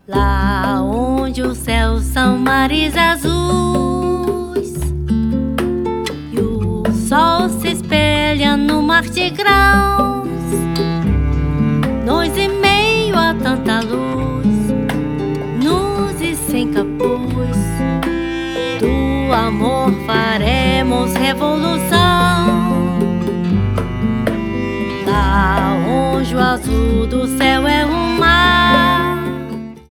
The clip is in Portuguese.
Lá onde os céus são mares azuis e o sol se espelha no mar de grãos, nós